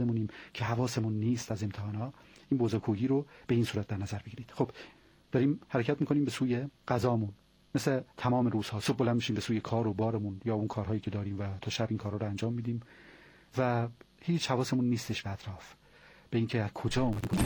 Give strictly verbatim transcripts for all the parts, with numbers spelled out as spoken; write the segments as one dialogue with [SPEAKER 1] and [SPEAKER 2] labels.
[SPEAKER 1] مونیم که حواسمون نیست از امتحانا، این بزرگویی رو به این صورت در نظر بگیرید. خب داریم حرکت میکنیم به سوی غذامون، مثل تمام روزها صبح بلند میشیم به سوی کار و بارمون یا اون کارهایی که داریم و تا شب این کارا رو انجام میدیم و هیچ حواسمون نیستش به اطراف، به اینکه از کجا اومدیم.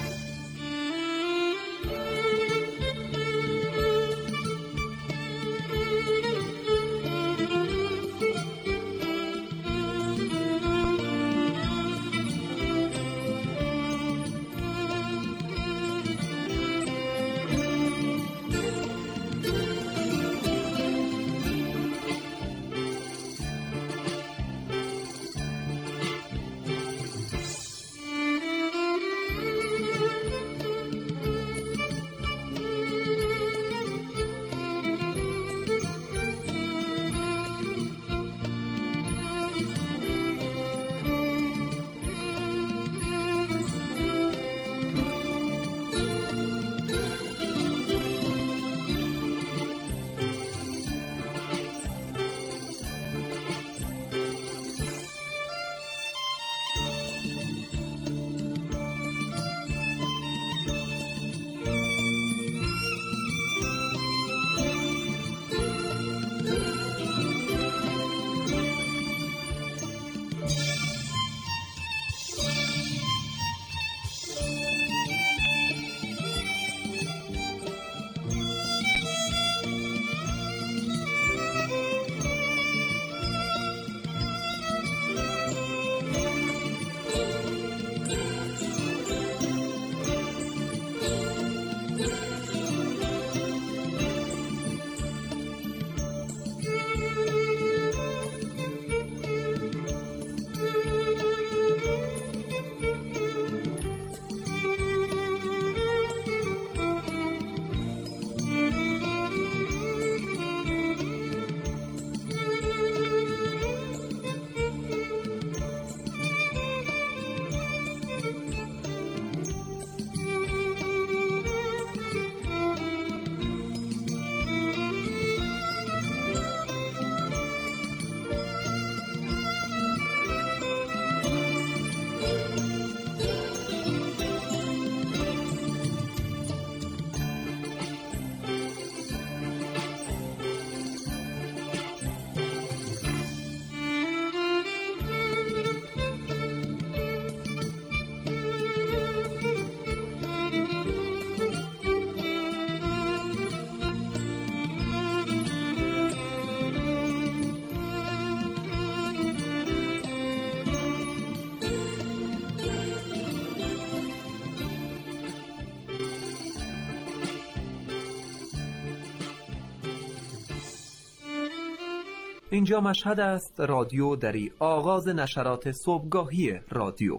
[SPEAKER 2] اینجا مشهد است، رادیو دری، آغاز نشرات صبحگاهی رادیو.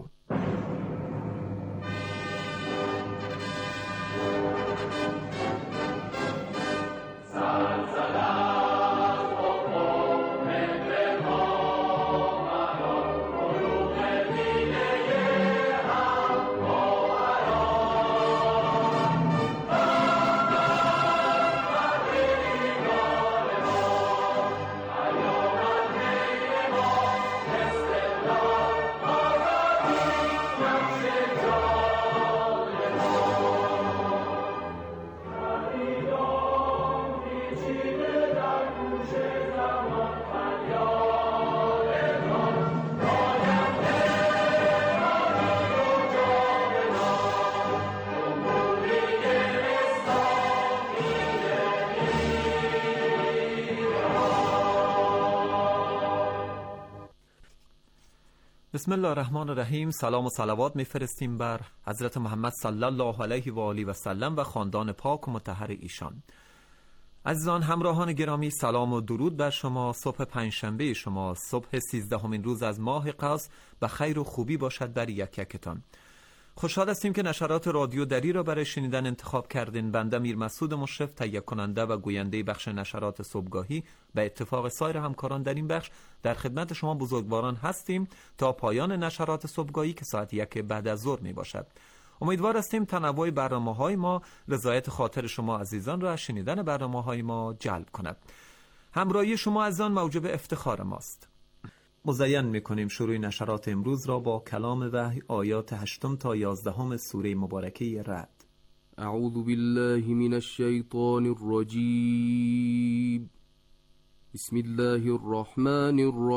[SPEAKER 2] بسم الله الرحمن الرحیم. سلام و صلوات میفرستیم بر حضرت محمد صلی الله علیه و آله و سلم و خاندان پاک و مطهر ایشان. عزیزان همراهان گرامی، سلام و درود بر شما. صبح پنجشنبه شما، صبح سیزدهمین روز از ماه قوس، به خیر و خوبی باشد بر یک یکتان. خوشحال هستیم که نشرات رادیو دری را برای شنیدن انتخاب کردین. بنده میر مسعود مشرف، تهیه کننده و گوینده بخش نشرات صبحگاهی، به اتفاق سایر همکاران در این بخش در خدمت شما بزرگواران هستیم تا پایان نشرات صبحگاهی که ساعت یک بعد از ظهر می باشد. امیدوار هستیم تنوع برنامه‌های ما رضایت خاطر شما عزیزان را از شنیدن برنامه‌های ما جلب کند. همراهی شما عزیزان موجب افتخار ماست. مزین میکنیم شروع نشرات امروز را با کلام وحی آیات هشتم تا یازدهم سوره مبارکه رعد.
[SPEAKER 3] اعوذ بالله من الشیطان الرجیم. بسم الله الرحمن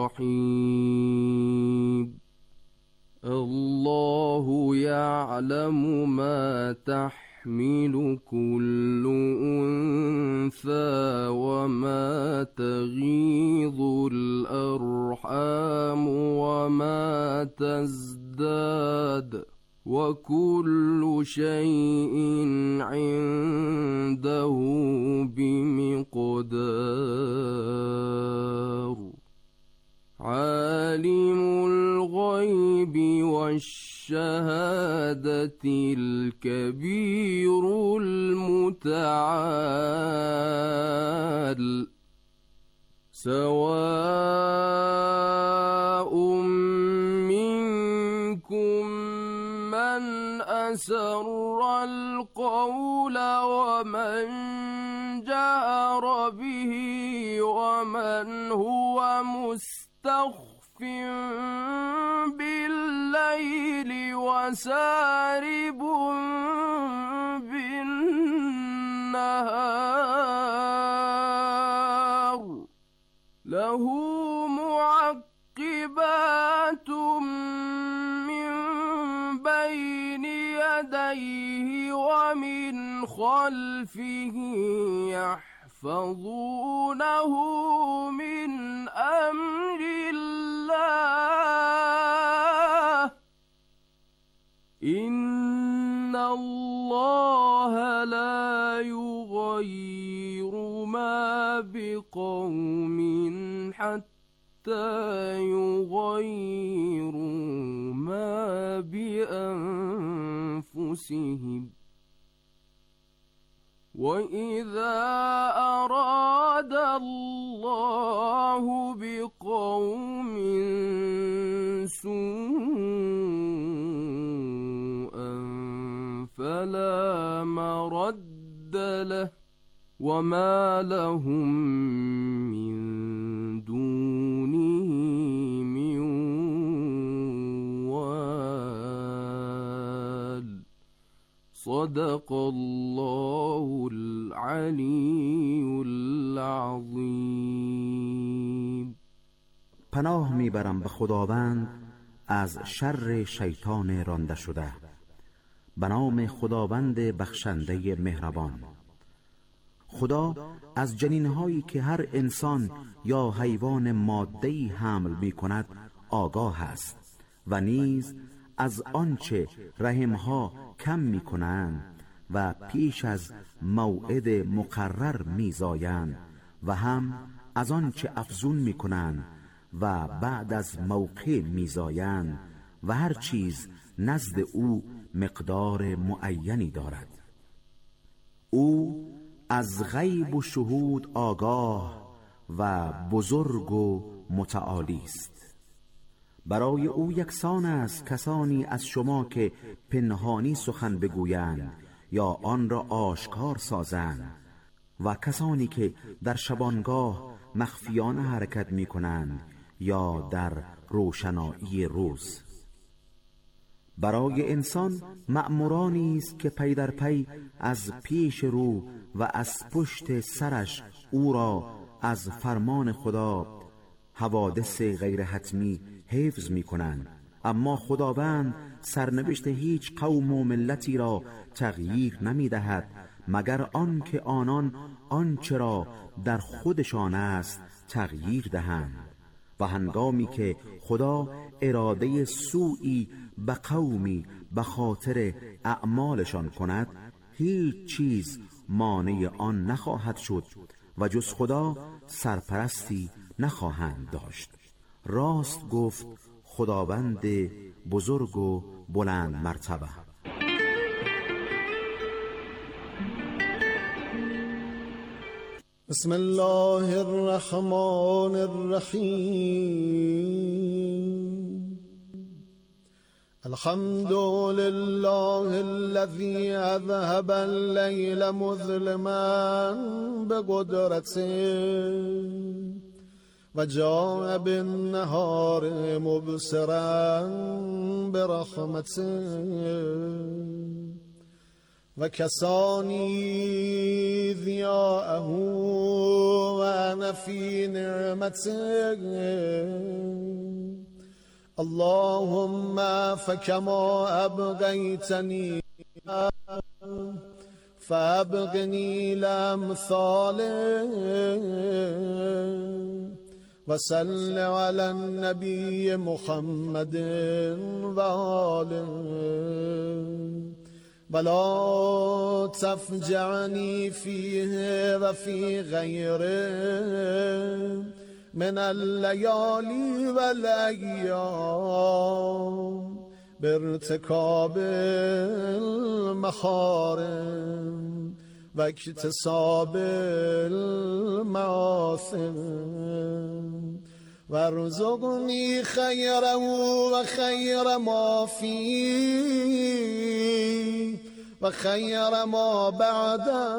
[SPEAKER 3] الرحیم. الله يعلم ما تحمل كل أنثى وما تغيض الأرحام وما تزداد وكل شيء عنده بمقدار. عالم الغيب والشهادة الكبير المتعال. سواء منكم من أسر القول ومن جهر به ومن هو مستخف بالليل وسارب بالنهار. له معقبات من بين يديه ومن خلفه يحفظونه من أمر الله. إن الله لا يغير ما بقوم حتى يغيروا ما بأنفسهم. وإذا أراد الله بقوم سوءا فلا مرد له وما لهم من دونه من وال. صدق الله العلی العظیم.
[SPEAKER 4] پناه میبرم به خداوند از شر شیطان رانده شده. به نام خداوند بخشنده مهربان. خدا از جنینهایی که هر انسان یا حیوان ماده‌ای حمل می کند آگاه است و نیز از آنچه رحمها کم می کنند و پیش از موعد مقرر می زایند و هم از آنچه افزون می کنند و بعد از موقع می زایند و هر چیز نزد او مقدار معینی دارد. او از غیب و شهود آگاه و بزرگ و متعالی است. برای او یکسان است کسانی از شما که پنهانی سخن بگویند یا آن را آشکار سازند و کسانی که در شبانگاه مخفیانه حرکت می کنند یا در روشنایی روز. برای انسان مأمورانی است که پی در پی از پیش رو و از پشت سرش او را از فرمان خدا حوادث غیر حتمی حفظ می کنند. اما خداوند سرنوشت هیچ قوم و ملتی را تغییر نمی دهد مگر آن که آنان آنچه را در خودشان است تغییر دهند. و هنگامی که خدا اراده سوئی به قومی به خاطر اعمالشان کند هیچ چیز مانع آن نخواهد شد و جز خدا سرپرستی نخواهند داشت. راست گفت خداوند بزرگ و بلند مرتبه.
[SPEAKER 5] بسم الله الرحمن الرحیم. الحمد لله الذي اذهب الليل مظلما بقدرته و جاء بالنهار مبصرا برحمته و کسانی ضیاءه و انا فی نعمته اللهم فكما ابقيتني فابقني لامثاله وصل على النبي محمد وآله ولا تفجعني فيه وفي غيره من الليالي والأيام بارتكاب المحارم واكتساب المعاصم وارزقني خيره وخير ما فيه وخير ما بعده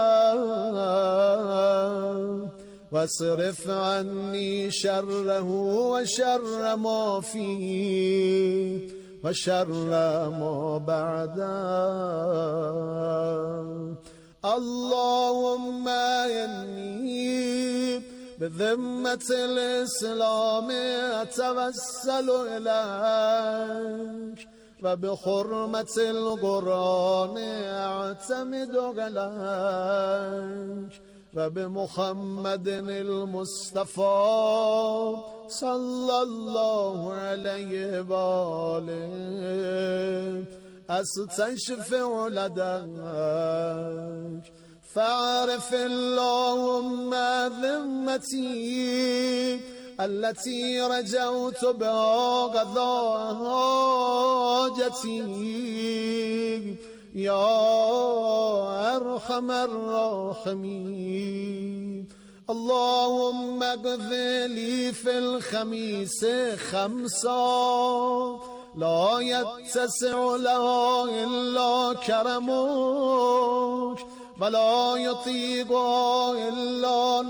[SPEAKER 5] واصرف عني شره وشر ما فيه وشر ما بعده اللهم إني بذمة الإسلام أتوسل إليك وبحرمة القرآن أعتمد عليك وبمحمد المصطفى صلى الله عليه وآله أستشفع لديك فاعرف اللهم ذمتي التي رجوت بها قضاء حاجتي يا أرحم الراحمين اللهم اقض لي في الخميس خمسا لا يتسع لها إلا كرمك ولا يطيقها إلا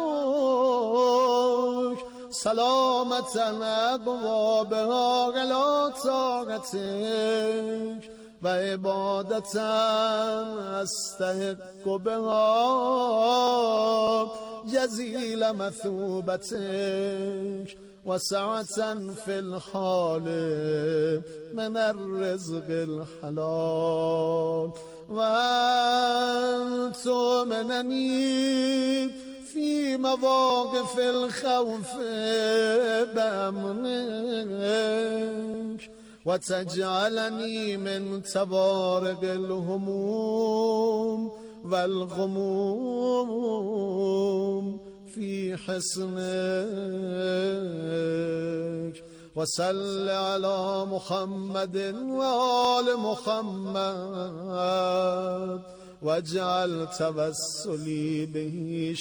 [SPEAKER 5] نعمك سلامة أبوابها على طاعتك وعبادة أستحق بها جزيل مثوبتك وسعة في الحال من الرزق الحلال وأن تؤمنني في مواقف الخوف بأمنك وتجعلني من تبارك الهموم والغموم في حسنك وصل على محمد وآل محمد واجعل توسلي به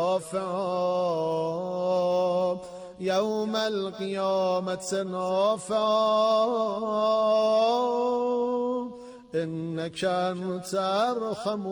[SPEAKER 5] شافعا يوم القيامة نافعا إنك أنت أرحم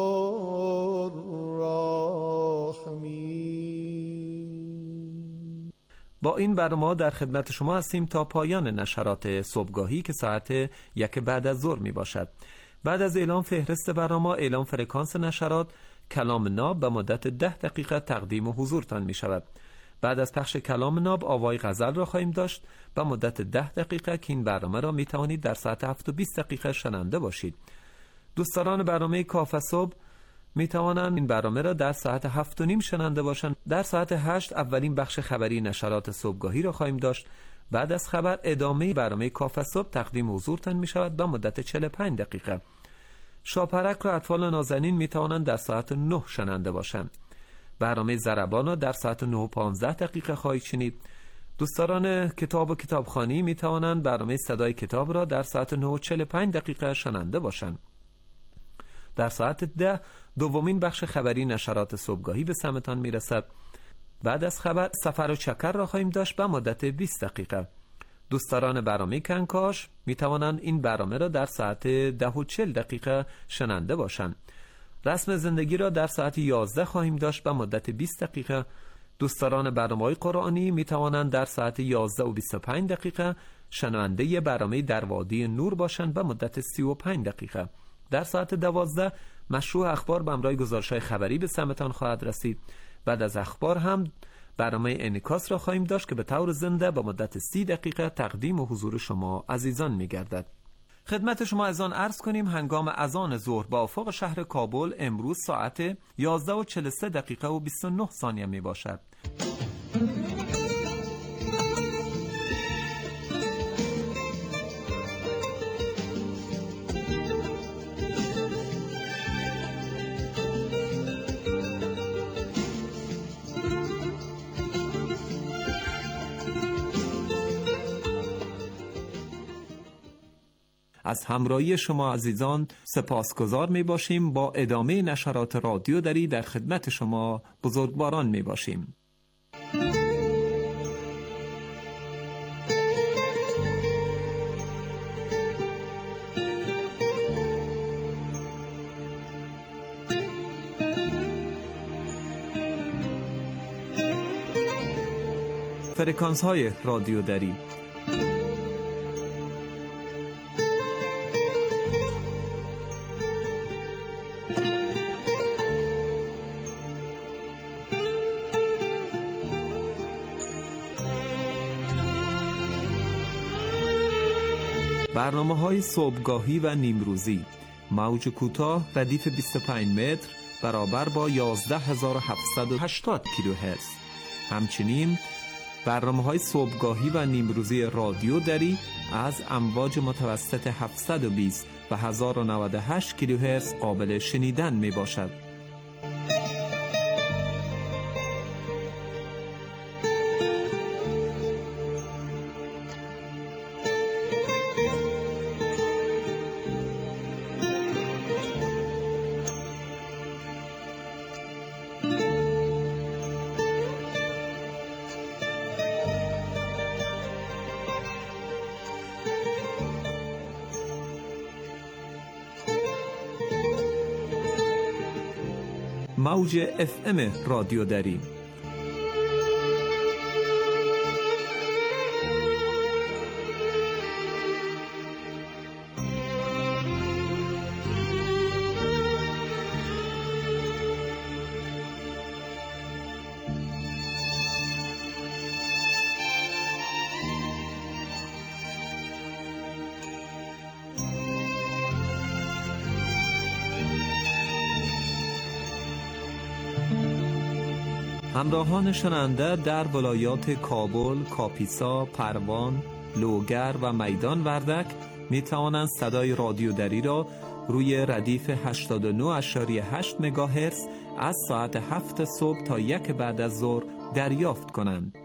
[SPEAKER 5] الراحمين.
[SPEAKER 2] با این برنامه در خدمت شما هستیم تا پایان نشرات صبحگاهی که ساعت یک بعد از ظهر می باشد. بعد از اعلام فهرست برنامه، اعلام فرکانس نشرات، کلام ناب به مدت ده دقیقه تقدیم حضورتان می شود. بعد از پخش کلام ناب آوای غزل را خواهیم داشت به مدت ده دقیقه که این برنامه را می توانید در ساعت هفت و بیست دقیقه شنونده باشید. دوستداران برنامه کافه صبح می توانند این برنامه را در ساعت هفت و نیم شنونده باشند. در ساعت هشت اولین بخش خبری نشرات صبحگاهی را خواهیم داشت. بعد از خبر ادامه برنامه کافه صبح تقدیم حضورتان می شود به مدت چهل و پنج دقیقه. شاپرک را اطفال نازنین می توانند در ساعت نه شنونده باشند. برنامه ضربان را در ساعت نه و پانزده دقیقه خواهید شنید. دوستداران کتاب و کتابخوانی می توانند برنامه صدای کتاب را در ساعت نه و چهل و پنج دقیقه شنونده باشند. در ساعت ده دومین بخش خبری نشرات صبحگاهی به سمتان می رسد. بعد از خبر سفر و چکر را خواهیم داشت به مدت بیست دقیقه. دوستداران برنامه کنکاش می توانند این برنامه را در ساعت ده و چهل دقیقه شنونده باشند. رسم زندگی را در ساعت یازده خواهیم داشت به مدت بیست دقیقه دوستداران برنامه‌های قرآنی می توانند در ساعت یازده و بیست و پنج دقیقه شنونده برنامه در وادی نور باشند به مدت سی و پنج دقیقه. در ساعت دوازده مشروع اخبار به همراه گزارش‌های خبری به سمتان خواهد رسید. بعد از اخبار هم برنامه انعکاس را خواهیم داشت که به طور زنده به مدت سی دقیقه تقدیم و حضور شما عزیزان می گردد. خدمت شما از آن عرض کنیم هنگام اذان ظهر با افق شهر کابل امروز ساعت یازده و چهل و سه دقیقه و بیست و نه ثانیه می باشد. از همراهی شما عزیزان سپاسگزار می باشیم. با ادامه نشرات رادیو دری در خدمت شما بزرگواران می باشیم. فرکانس های رادیو دری برنامه های صبحگاهی و نیمروزی، موج کوتاه ردیف بیست و پنج متر برابر با یازده هزار و هفتصد و هشتاد کیلوهرتز. همچنین برنامه های صبحگاهی و نیمروزی رادیو دری از امواج متوسط هفتصد و بیست و هزار و نود و هشت کیلوهرتز قابل شنیدن می باشد. موج اف ام رادیو دری همراهان شنونده در ولایات کابل، کاپیسا، پروان، لوگر و میدان وردک می توانند صدای رادیو دری را روی ردیف هشتاد و نه و هشت مگاهرتز از ساعت هفت صبح تا یک بعد از ظهر دریافت کنند.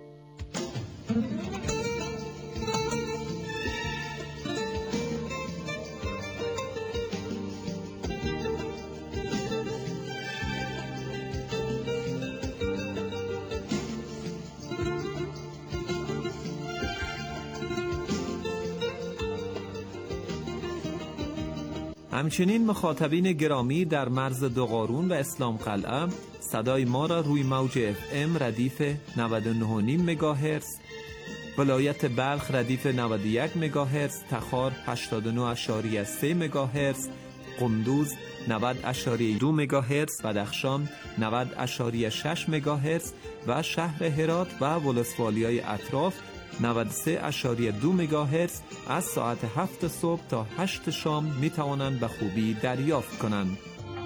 [SPEAKER 2] همچنین مخاطبین گرامی در مرز دوقارون و اسلام قلعه صدای ما را روی موج اف ام ردیف نود و نه و نیم مگاهرتز، ولایت بلخ ردیف نود و یک مگاهرتز، تخار هشتاد و نه و سه مگاهرتز، قندوز نود و دو مگاهرتز، بدخشان نود و شش مگاهرتز و شهر هرات و ولسوالیای اطراف نود و سه و دو مگاهرتز از ساعت هفت صبح تا هشت شام می توانند به خوبی دریافت کنند.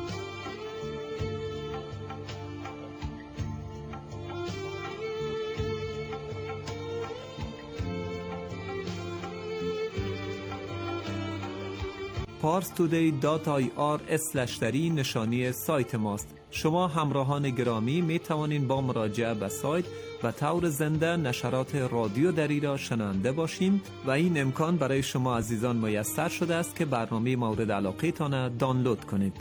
[SPEAKER 2] پارس تودی دات آی آر اسلش دری نشانی سایت ماست. شما همراهان گرامی می توانید با مراجعه به سایت و طور زنده نشرات رادیو دری را شنونده باشیم و این امکان برای شما عزیزان میسر شده است که برنامه مورد علاقه تان دانلود کنید.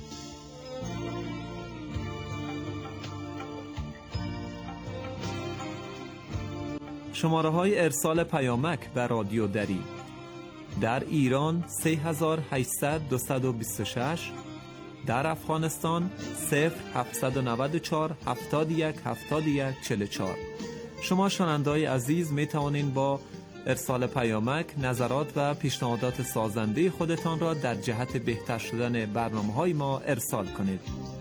[SPEAKER 2] شماره های ارسال پیامک به رادیو دری: در ایران سه هزار و هشتصد دویست و بیست و شش، در افغانستان صفر هفتصد و نود و چهار هفتاد و یک هفتاد و یک چهل و چهار. شما شنونده‌های عزیز می توانید با ارسال پیامک نظرات و پیشنهادات سازنده خودتان را در جهت بهتر شدن برنامه‌های ما ارسال کنید.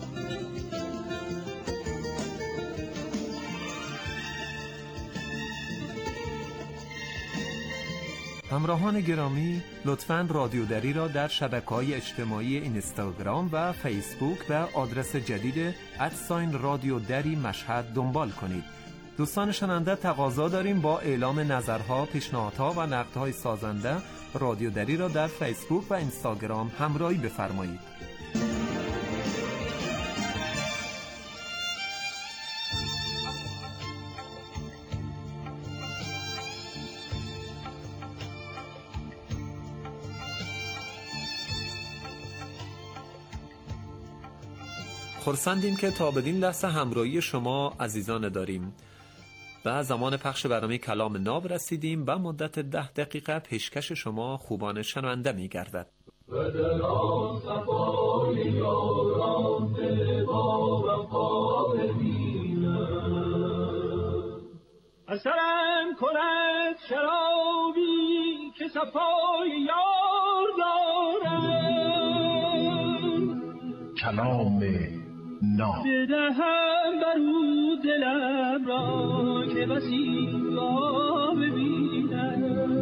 [SPEAKER 2] همراهان گرامی، لطفاً رادیو دری را در شبکه‌های اجتماعی اینستاگرام و فیسبوک به آدرس جدید ادساین رادیو دری مشهد دنبال کنید. دوستان شنونده، تقاضا داریم با اعلام نظرها، پیشنهادها و نقدهای سازنده رادیو دری را در فیسبوک و اینستاگرام همراهی بفرمایید. خرسندیم که تا بدین لحظه همراهی شما عزیزان داریم. و زمان پخش برنامه کلام ناب رسیدیم و مدت ده دقیقه پیشکش شما خوبان شنونده می گردد. و در آن صفای یاران دل با وفا ببینم، اثرم کند شرابی که صفای یار دارم،
[SPEAKER 6] کلام ناب
[SPEAKER 7] بدهم برو دلم را که بسی را ببینم،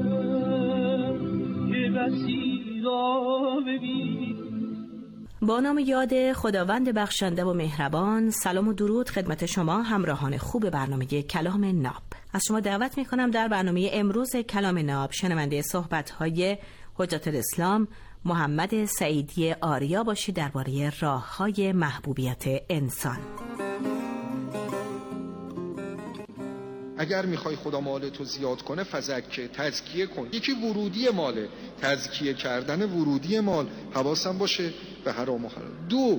[SPEAKER 7] که بسی را ببینم.
[SPEAKER 8] با نام یاد خداوند بخشنده و مهربان، سلام و درود خدمت شما همراهان خوب برنامه کلام ناب. از شما دعوت می کنم در برنامه امروز کلام ناب شنونده صحبت‌های حجت الاسلام محمد سعیدی آریا باشید درباره راه‌های محبوبیت انسان.
[SPEAKER 9] اگر میخوای خدا مالتو زیاد کنه فزکه، تزکیه کن. یکی ورودی ماله، تزکیه کردن ورودی مال، حواسم باشه به حرام و حلال. دو،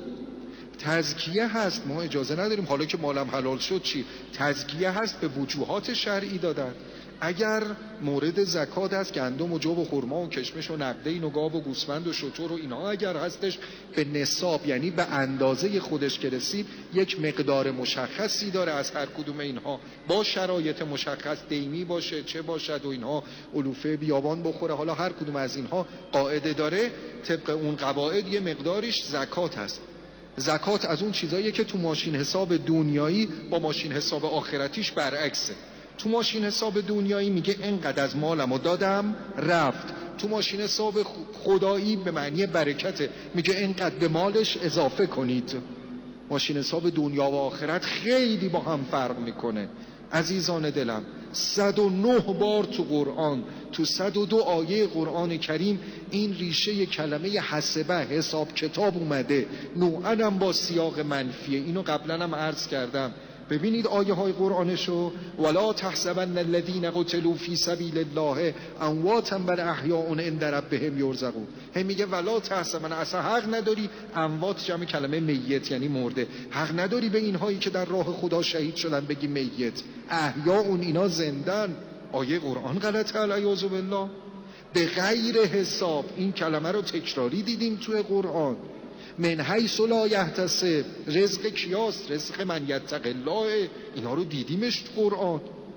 [SPEAKER 9] تزکیه هست، ما اجازه نداریم حالا که مالم حلال شد چی؟ تزکیه هست به وجوهات شرعی دادن. اگر مورد زکات هست گندم و جو و خرما و کشمش و نقدین و گاو و گوسفند و شتر و اینها اگر هستش به نصاب، یعنی به اندازه خودش که رسید، یک مقدار مشخصی داره از هر کدوم اینها با شرایط مشخص، دیمی باشه چه باشد و اینها، علوفه بیابان بخوره، حالا هر کدوم از اینها قاعده داره، طبق اون قواعد یه مقدارش زکات هست. زکات از اون چیزاییه که تو ماشین حساب دنیایی با ماشین حساب آخرتیش برعکسه. تو ماشین حساب دنیایی میگه اینقدر از مالمو دادم رفت، تو ماشین حساب خدایی به معنی برکته میگه اینقدر به مالش اضافه کنید. ماشین حساب دنیا و آخرت خیلی با هم فرق میکنه. عزیزان دلم، صد و نه بار تو قرآن، تو صد و دو آیه قرآن کریم این ریشه کلمه حسبه، حساب کتاب اومده، نوعاً با سیاق منفیه. اینو قبلا هم عرض کردم. ببینید آیه های قرآنشو، ولا تحسبن الذین قتلوا فی سبیل الله امواتا بل احیاء عند ربهم یرزقون. هم میگه ولا تحسبن، اصلا حق نداری، اموات جمع کلمه میت یعنی مرده، حق نداری به اینهایی که در راه خدا شهید شدن بگی میت، احیاء اون اینا زندن. آیه قرآن غلطه علیاذ بالله. به غیر حساب این کلمه رو تکراری دیدیم توی قرآن. من حیث لا یحتسب، رزق کیاست؟ رزق من یتق الله. اینا رو دیدیمش تو قرآن.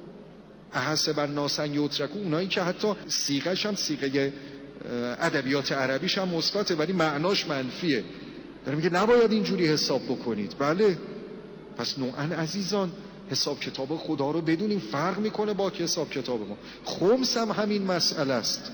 [SPEAKER 9] احسب الناس ان یترکوا، اونایی که حتی صیغه‌ش هم صیغه ادبیات عربیش هم مثبته ولی معناش منفیه، داره میگه نباید اینجوری حساب بکنید. بله، پس نوعاً عزیزان حساب کتاب خدا رو بدونیم، فرق میکنه با حساب کتاب ما. خمس هم همین مسئله است،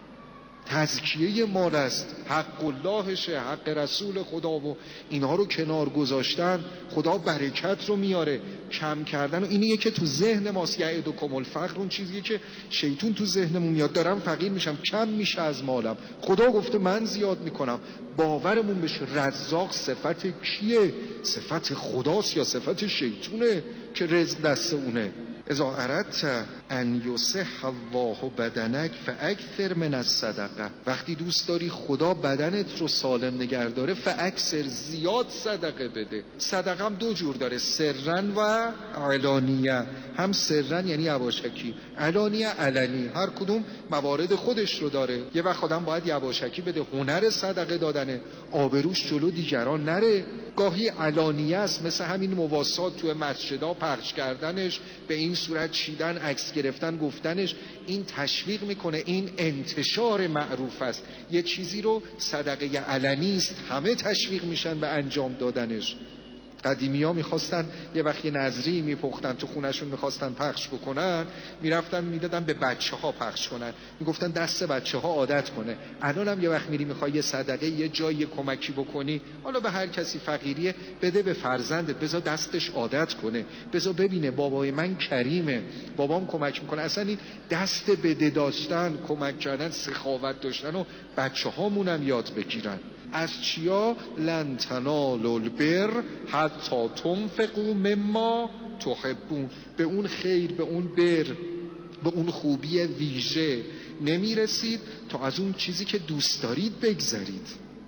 [SPEAKER 9] تزکیه مال است، حق اللهشه، حق رسول خدا و اینها رو کنار گذاشتن خدا برکت رو میاره. کم کردن و اینیه که تو ذهن ماست، یعدکم الفقر، اون چیزیه که شیطون تو ذهنمون میاد، دارم فقیر میشم، کم میشه از مالم، خدا گفته من زیاد میکنم. باورمون بشه رزاق صفت کیه؟ صفت خداست یا صفت شیطونه که رزق دست اونه؟ اذا اردت ان یصح الله بدنک فاکثر من الصدقه. وقتی دوست داری خدا بدنت رو سالم نگه داره، فاکثر، زیاد صدقه بده. صدقه هم دو جور داره، سرن و علانیه. هم سرن یعنی یواشکی، علانیه علنی. هر کدوم موارد خودش رو داره. یه وقت آدم باید یواشکی بده، هنر صدقه دادنه، آبروش جلو دیگران نره. گاهی علانیه است، مثل همین مواسات تو مسجدها پخش کردنش، به این صورت چیدن، عکس گرفتن، گفتنش. این تشویق میکنه، این انتشار معروف است. یه چیزی رو صدقه علنی است، همه تشویق میشن به انجام دادنش. قدیمی ها میخواستن یه وقت یه نظری میپختن تو خونشون، میخواستن پخش بکنن، میرفتن میدادن به بچه ها پخش کنن، میگفتن دست بچه ها عادت کنه. الان هم یه وقت میری میخوای یه صدقه، یه جایی کمکی بکنی، حالا به هر کسی فقیریه، بده به فرزندت، بذار دستش عادت کنه، بذار ببینه بابای من کریمه، بابام کمک میکنه. اصلا این دست بده داشتن، کمک کردن، سخاوت داشتن و بچه هامونم یاد بگیرن. از چیا؟ لن تنالوا البر حتی تنفقوا مما تحبون. به اون خیر، به اون بر، به اون خوبی ویژه نمیرسید تا از اون چیزی که دوست دارید بگذارید.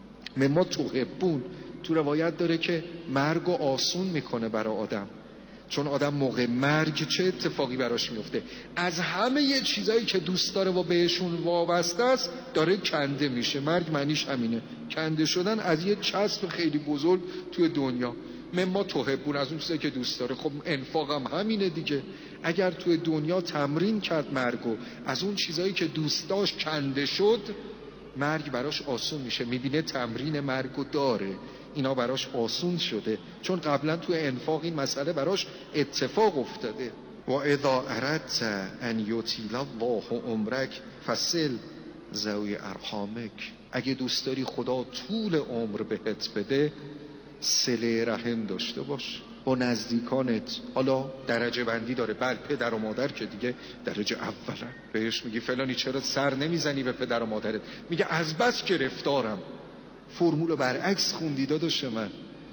[SPEAKER 9] مما تحبون تو روایت داره که مرگ و آسون میکنه برای آدم، چون آدم موقع مرگ چه اتفاقی براش میفته؟ از همه یه چیزایی که دوست داره و بهشون وابسته است داره کنده میشه. مرگ معنیش همینه، کنده شدن از یه چسب خیلی بزرگ توی دنیا. مما تحبون، از اون چیزایی که دوست داره. خب انفاق هم همینه دیگه. اگر توی دنیا تمرین کرد مرگو، از اون چیزایی که دوست داشت کنده شد، مرگ براش آسون میشه. میبینه تمرین مرگو داره، اینا براش آسون شده، چون قبلا تو انفاق این مسئله براش اتفاق افتاده. و اذا اردت ان یطیل الله عمرک فصل ذوی ارحامک. اگه دوست داری خدا طول عمر بهت بده، صله رحم داشته باش با نزدیکانت. حالا درجه بندی داره. بله، پدر و مادر که دیگه درجه اوله. بهش میگی فلانی چرا سر نمیزنی به پدر و مادرت؟ میگه از بس گرفتارم. فرمولو برعکس خوندی داداش من،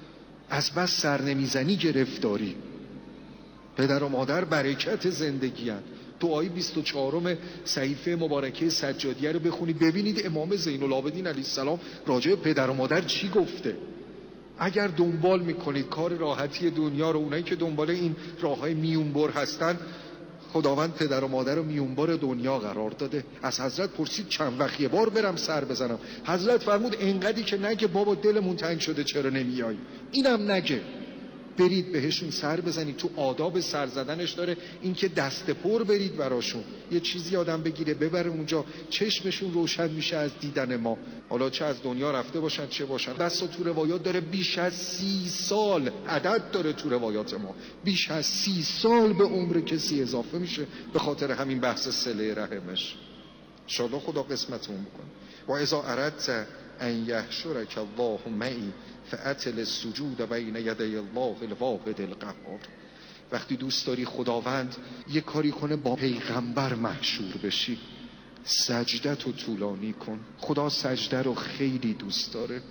[SPEAKER 9] از بس سر نمیزنی گرفتاری. پدر و مادر برکت زندگی هست. دعای بیست و چهارم صحیفه مبارکه سجادیه رو بخونید، ببینید امام زین العابدین علیه السلام راجع به پدر و مادر چی گفته. اگر دنبال میکنید کار راحتی دنیا رو، اونایی که دنبال این راههای میونبر هستن، خداوند پدر و مادر رو میونبر دنیا قرار داده. از حضرت پرسید چند وقت یه بار برم سر بزنم؟ حضرت فرمود انقدری که نگه بابا دلمون تنگ شده چرا نمیای، اینم نگه، برید بهشون سر بزنید. تو آداب سر زدنش داره این که دست پر برید براشون، یه چیزی آدم بگیره ببره اونجا، چشمشون روشن میشه از دیدن ما، حالا چه از دنیا رفته باشن چه باشن. بس تو روایات داره بیش از سی سال، عدد داره تو روایات ما، بیش از سی سال به عمر کسی اضافه میشه به خاطر همین بحث صله رحمش. انشاءالله خدا قسمتمون بکنه. و اذا اردت ان یحشرک الله معی فأتل السجود بین یدی الله الواحد القهار. وقتی دوست داری خداوند یه کاری کنه با پیغمبر محشور بشی، سجدت رو طولانی کن. خدا سجده رو خیلی دوست داره،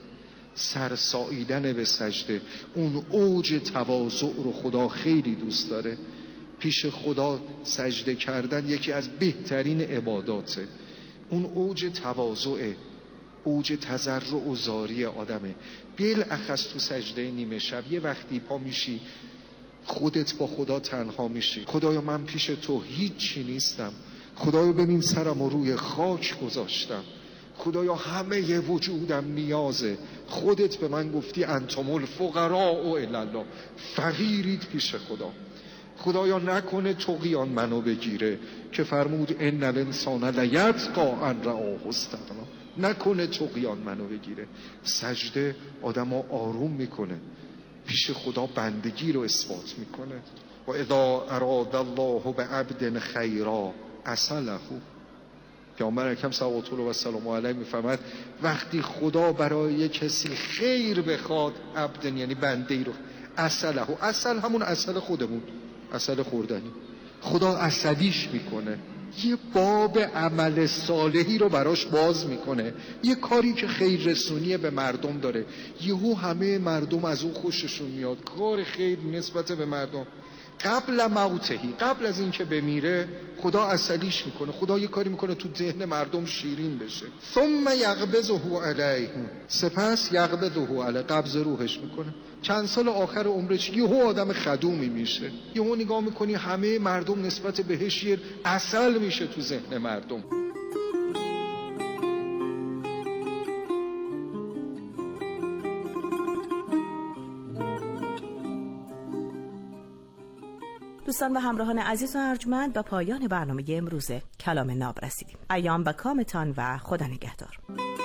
[SPEAKER 9] سرساییدن به سجده، اون اوج تواضع رو خدا خیلی دوست داره. پیش خدا سجده کردن یکی از بهترین عباداته. اون اوج تواضعه، اوج تضرع و زاری آدمه. بالاخص تو سجده نیمه شب یه وقتی پا میشی، خودت با خدا تنها میشی. خدایا من پیش تو هیچی نیستم، خدایا ببین سرم رو روی خاک گذاشتم، خدایا همه وجودم نیازه. خودت به من گفتی انتم الفقراء الی الله، فقیرید پیش خدا. خدایا نکنه طغیان منو بگیره که فرمود ان الانسان لیطغی ان رآه استغنا، نکنه طغیان منو بگیره. سجده آدمو آروم میکنه، پیش خدا بندگی رو اثبات میکنه. و اذا اراد الله بعبد خیرا عسله. پیامبر اکرم صلوات الله و سلام علیه میفرماید وقتی خدا برای کسی خیر بخواد، عبد یعنی بنده ای رو، عسله. عسل همون عسل خودمون، عسل خوردنی، خدا عسلیش میکنه، یه باب عمل صالحی رو براش باز میکنه، یه کاری که خیر رسونی به مردم داره، یهو همه مردم از اون خوششون میاد، کار خیر نسبت به مردم. قبل موتهی، قبل از این که بمیره خدا عسلیش میکنه، خدا یه کاری میکنه تو ذهن مردم شیرین بشه. ثم یقبضه علیه، سپس یقبضه علیه، قبض روحش میکنه. چند سال آخر عمرش یهو آدم خدومی میشه، یهو نگاه میکنی همه مردم نسبت بهش یه عسل میشه تو ذهن مردم.
[SPEAKER 8] دوستان و همراهان عزیز و ارجمند، به پایان برنامه امروز کلام ناب رسیدیم. ایام به کامتان و خدا نگهدار.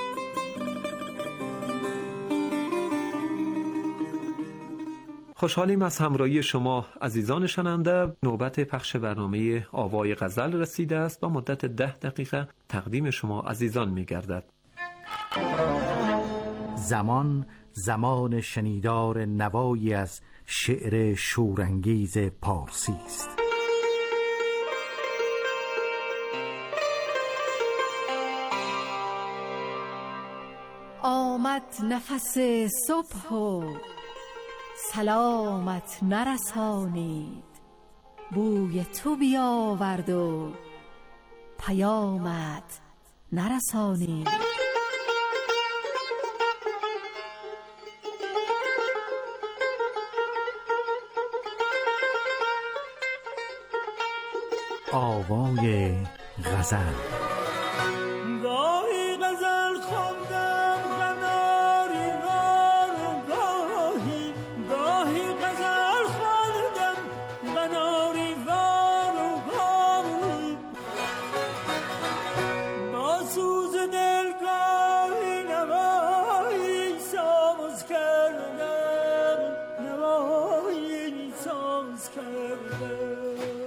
[SPEAKER 2] خوشحالیم از همراهی شما عزیزان شنونده. نوبت پخش برنامه آوای غزل رسیده است. با مدت ده دقیقه تقدیم شما عزیزان می گردد.
[SPEAKER 10] زمان زمان شنیدار نوایی از شعر شورانگیز پارسی است.
[SPEAKER 11] آمد نفس صبح و سلامت نرسانید، بوی تو بیاورد و پیامت نرسانید.
[SPEAKER 10] آوای غزل.
[SPEAKER 7] گاهی غزل خواندم قناری وار، گاهی گاهی غزل خواندم قناری وار، گاهی با سوز دل گاهی نوایی ساز کردم، نوایی ساز کردم.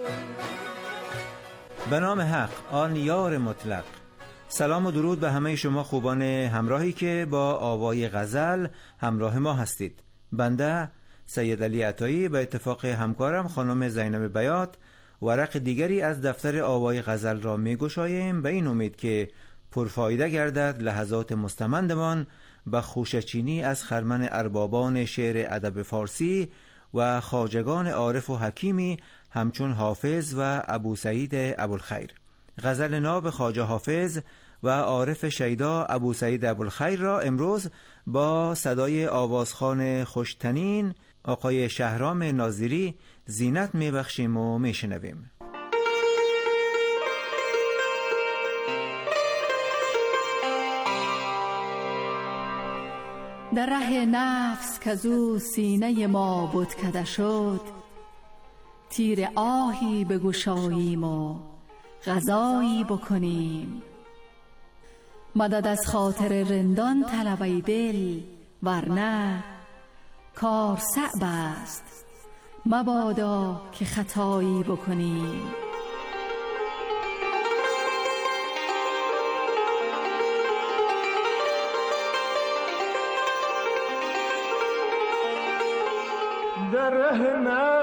[SPEAKER 12] به نام حق، آن یار مطلق. سلام و درود به همه شما خوبان همراهی که با آوای غزل همراه ما هستید. بنده سید علی عطایی به اتفاق همکارم خانم زینب بیات ورق دیگری از دفتر آوای غزل را می گشاییم، به این امید که پرفایده گردد لحظات مستمندمان به خوشچینی از خرمن اربابان شعر ادب فارسی و خواجگان عارف و حکیمی همچون حافظ و ابو سعید ابوالخیر. غزل ناب خواجه حافظ و عارف شیدا ابو سعید ابوالخیر را امروز با صدای آوازخوان خوشتنین آقای شهرام ناظری زینت میبخشیم و میشنویم.
[SPEAKER 11] در ره نفس که زو سینه ما بتکده شد، تیر آهی بگشاییم و غذایی بکنیم. مدد از خاطر رندان طلب ای دل، ورنه کار صعب است مبادا که خطایی بکنیم.
[SPEAKER 7] در ره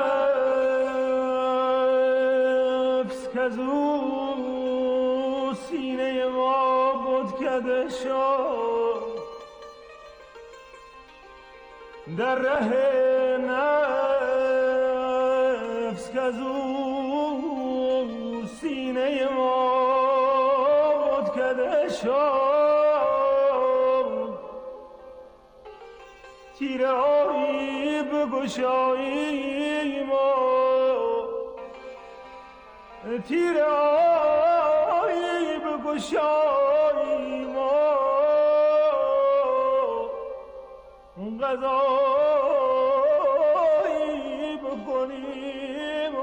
[SPEAKER 7] نفس کزو سینه ما بتکده شد، در ره نفس کزو سینه ما بتکده شد، تیره آیی بگشاییم و تیر آیی بگشاییم و غذایی بکنیم.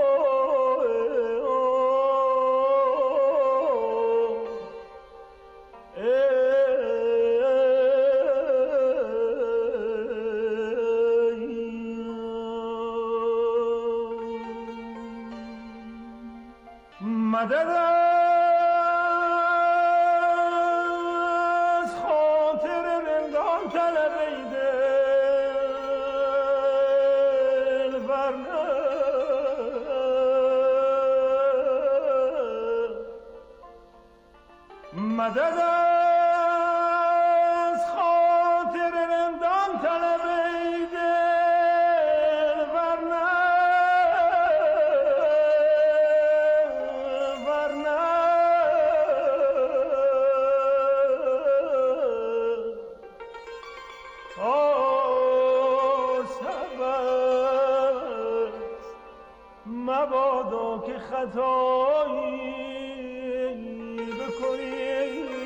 [SPEAKER 7] مدد از خاطر رندان طلب ای دل، ورنه مدد از خاطر رندان طلب ای دل، ورنه خطایی بکنی.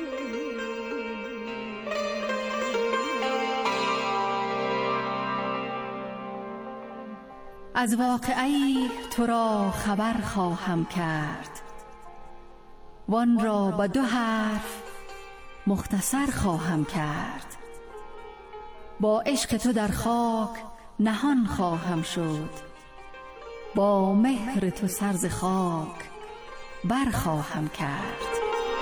[SPEAKER 11] از واقعی تو را خبر خواهم کرد، وان را با دو حرف مختصر خواهم کرد. با عشق تو در خاک نهان خواهم شد، با مهر تو سر ز خاک بر خواهم کرد.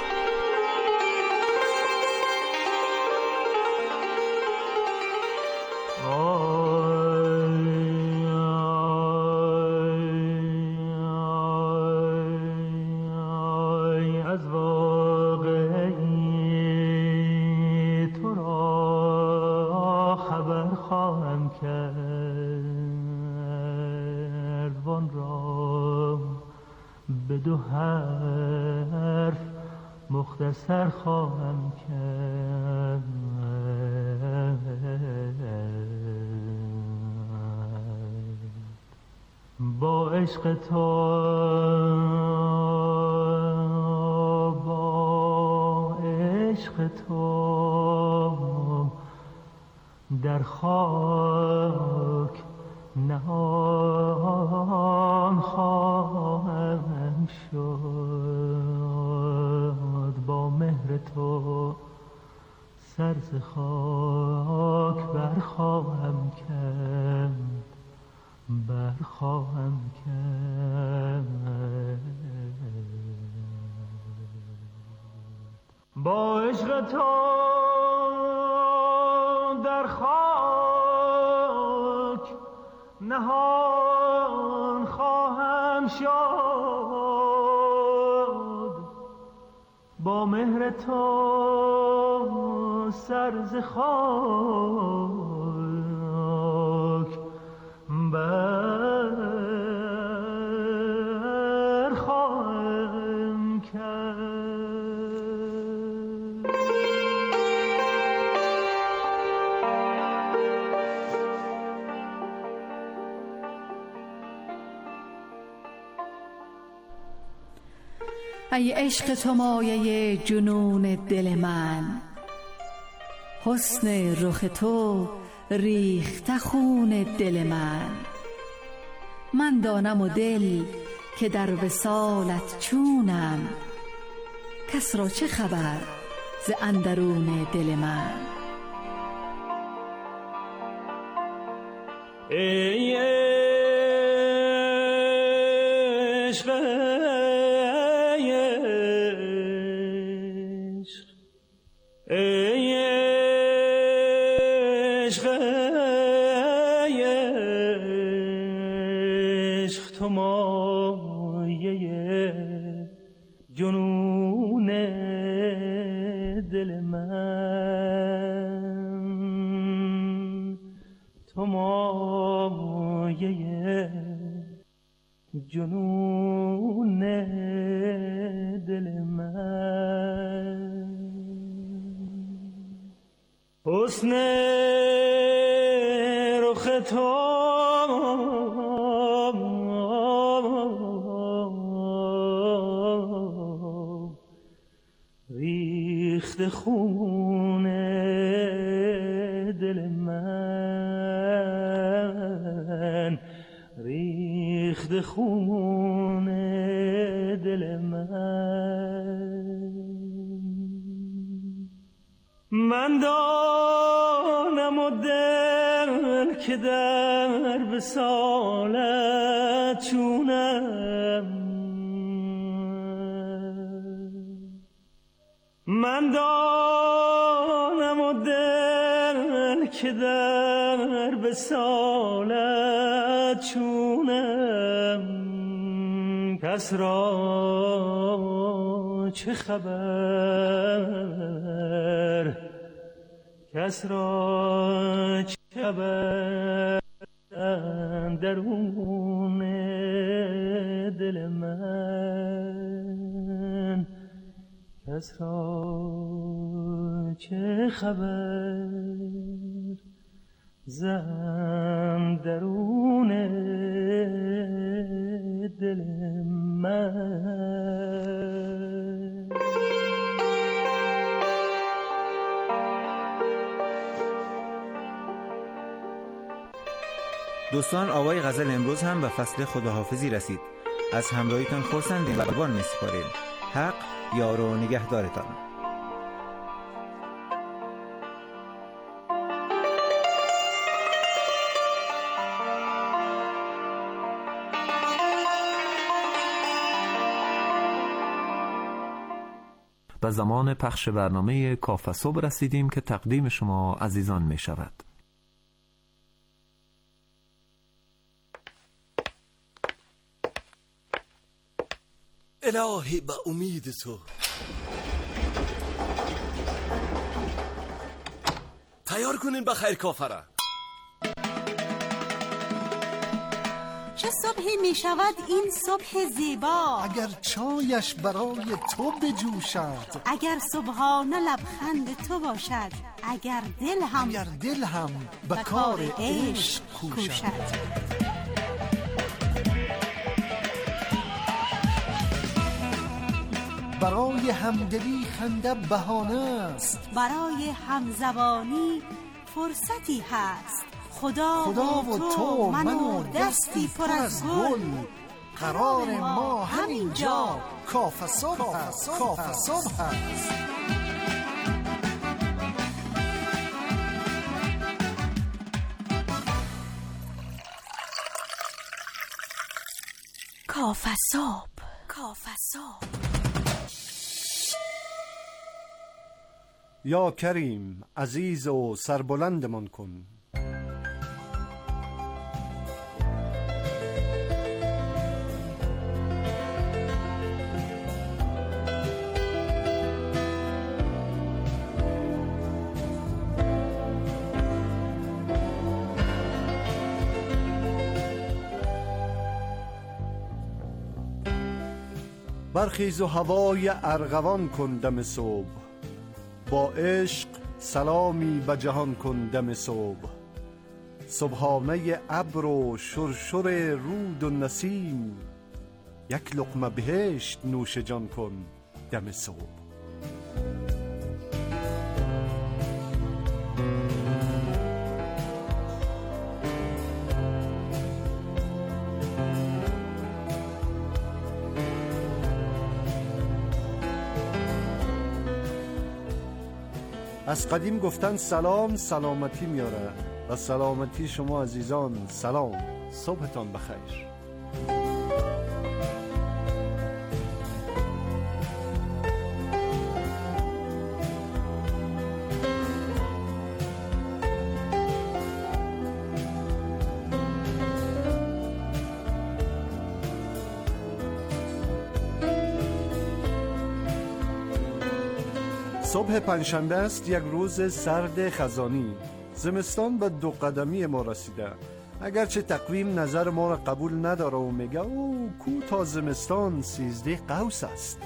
[SPEAKER 13] مختصر خواهم کرد. با عشق تو با عشق تو در خاک نهان خواهم شد، با مهر تو سر ز خاک برخواهم کرد برخواهم کرد. با عشق تو در خاک نهان خواهم شد، با مهر تو سر ز خاک بر خواهم کرد.
[SPEAKER 11] ای عشق تو مایه جنون دل من، حسن رخ تو ریخته خون دل من. من دانم و دل که در وصالت چونم، کس را چه خبر ز اندرون دل من.
[SPEAKER 7] ای عشق ای عشق ای عشق تو مایه جنون دل من، تو مایه جنون دل من. حسن رخ تو ریخت خون دل من، ریخت خون دل من. من دانم و دل که در وصالت چونم، من دانم و دل که در وصالت چونم. کس را چه خبر کس را چه خبر درون دل من، کس را چه خبر زن درون دل من. من.
[SPEAKER 12] دوستان، آوای غزل امروز هم به فصل خداحافظی رسید. از همراهیتان خرسندیم و قربان می‌سپاریم. حق یار و نگهدارتان.
[SPEAKER 2] به زمان پخش برنامه کافه صبح رسیدیم که تقدیم شما عزیزان می شود.
[SPEAKER 14] الهی به امید تو تیار کنین به خیر کافره.
[SPEAKER 15] چه صبحی می شود این صبح زیبا،
[SPEAKER 16] اگر چایش برای تو بجوشد،
[SPEAKER 15] اگر صبحانه لبخند تو باشد، اگر دل هم
[SPEAKER 16] اگر دل هم به کار عشق کوشد. برای همدلی خنده بهانه است،
[SPEAKER 15] برای همزبانی فرصتی هست. خدا,
[SPEAKER 16] خدا و تو
[SPEAKER 15] من و دستی پر از گل،
[SPEAKER 16] قرار ما همینجا کافه صبح هست. کافه صبح هست.
[SPEAKER 15] کافه صبح. کافه صبح.
[SPEAKER 17] یا کریم عزیز و سربلندمان کن. برخیز و هوای ارغوان کن دم صبح، با عشق سلامی به جهان کن دم صبح. صبحانه ابر و شرشر رود و نسیم، یک لقمه بهشت نوش جان کن دم صبح. از قدیم گفتن سلام سلامتی میاره و سلامتی شما عزیزان. سلام، صبحتان بخیر. صبح پنجشنبه است، یک روز سرد خزانی. زمستان به دو قدمی ما رسیده، اگرچه تقویم نظر ما را قبول نداره و میگه او کو تا زمستان سیزده قوس است.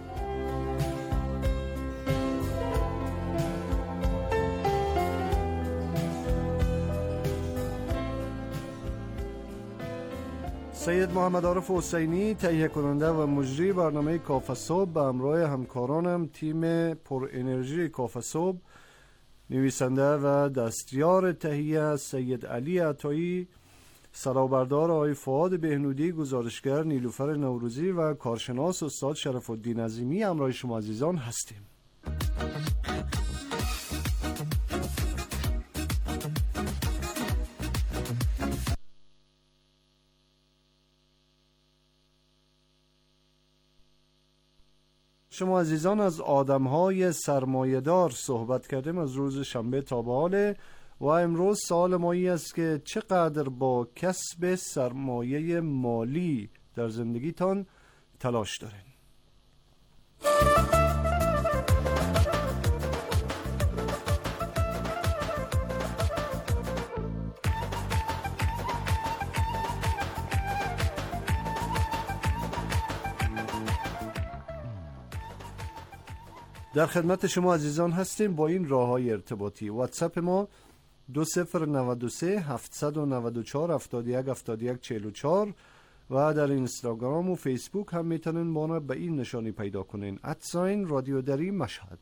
[SPEAKER 17] سید محمد عارف حسینی تهیه کننده و مجری برنامه کافه صبح به همراه همکارانم تیم پر انرژی کافه صبح، نویسنده و دستیار تهیه سید علی عطایی، سرابردار آقای فؤاد بهنودی، گزارشگر نیلوفر نوروزی و کارشناس استاد شرف الدین عظیمی همراه شما عزیزان هستیم. شما عزیزان از آدم‌های سرمایه‌دار صحبت کردیم از روز شنبه تا به حال و امروز سوال ما این است که چقدر با کسب سرمایه مالی در زندگیتان تلاش دارین؟ در خدمت شما عزیزان هستیم با این راه‌های ارتباطی. واتساپ ما دو صفر نود و سه هفتصد و نود و چهار هفتاد و یک هفتاد و یک چهل و چهار، و در اینستاگرام و فیسبوک هم میتونین ما را به این نشانی پیدا کنین، ادساین رادیو دری مشهد.